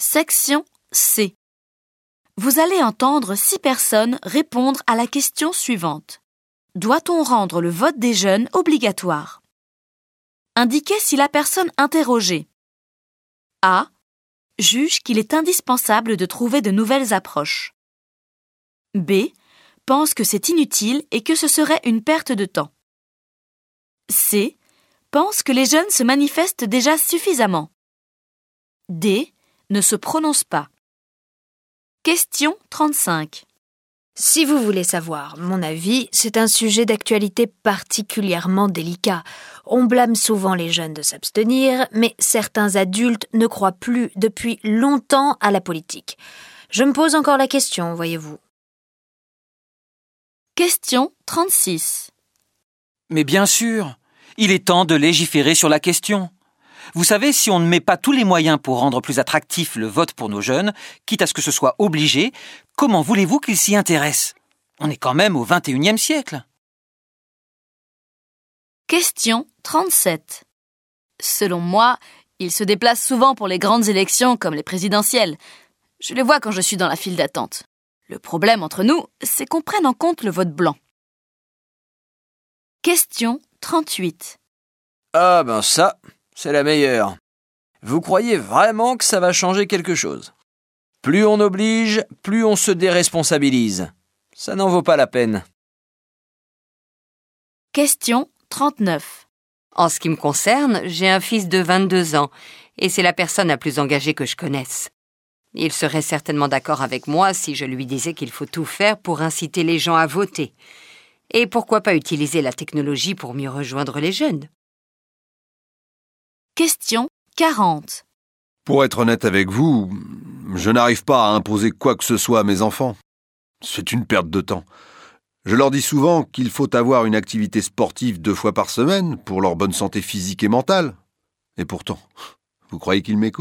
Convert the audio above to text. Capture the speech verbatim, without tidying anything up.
Section C. Vous allez entendre six personnes répondre à la question suivante. Doit-on rendre le vote des jeunes obligatoire? Indiquez si la personne interrogée A. Juge qu'il est indispensable de trouver de nouvelles approches. B. Pense que c'est inutile et que ce serait une perte de temps. C. Pense que les jeunes se manifestent déjà suffisamment. D. Ne se prononce pas. Question trente-cinq. Si vous voulez savoir mon avis, c'est un sujet d'actualité particulièrement délicat. On blâme souvent les jeunes de s'abstenir, mais certains adultes ne croient plus depuis longtemps à la politique. Je me pose encore la question, voyez-vous. Question trente-six. Mais bien sûr, il est temps de légiférer sur la question. Vous savez, si on ne met pas tous les moyens pour rendre plus attractif le vote pour nos jeunes, quitte à ce que ce soit obligé, comment voulez-vous qu'ils s'y intéressent? On est quand même au vingt et unième siècle. Question trente-sept. Selon moi, ils se déplacent souvent pour les grandes élections comme les présidentielles. Je les vois quand je suis dans la file d'attente. Le problème entre nous, c'est qu'on prenne en compte le vote blanc. Question trente-huit. Ah ben ça, c'est la meilleure. Vous croyez vraiment que ça va changer quelque chose? Plus on oblige, plus on se déresponsabilise. Ça n'en vaut pas la peine. Question trente-neuf. En ce qui me concerne, j'ai un fils de vingt-deux ans et c'est la personne la plus engagée que je connaisse. Il serait certainement d'accord avec moi si je lui disais qu'il faut tout faire pour inciter les gens à voter. Et pourquoi pas utiliser la technologie pour mieux rejoindre les jeunes? Question quarante. Pour être honnête avec vous, je n'arrive pas à imposer quoi que ce soit à mes enfants. C'est une perte de temps. Je leur dis souvent qu'il faut avoir une activité sportive deux fois par semaine pour leur bonne santé physique et mentale. Et pourtant, vous croyez qu'ils m'écoutent ?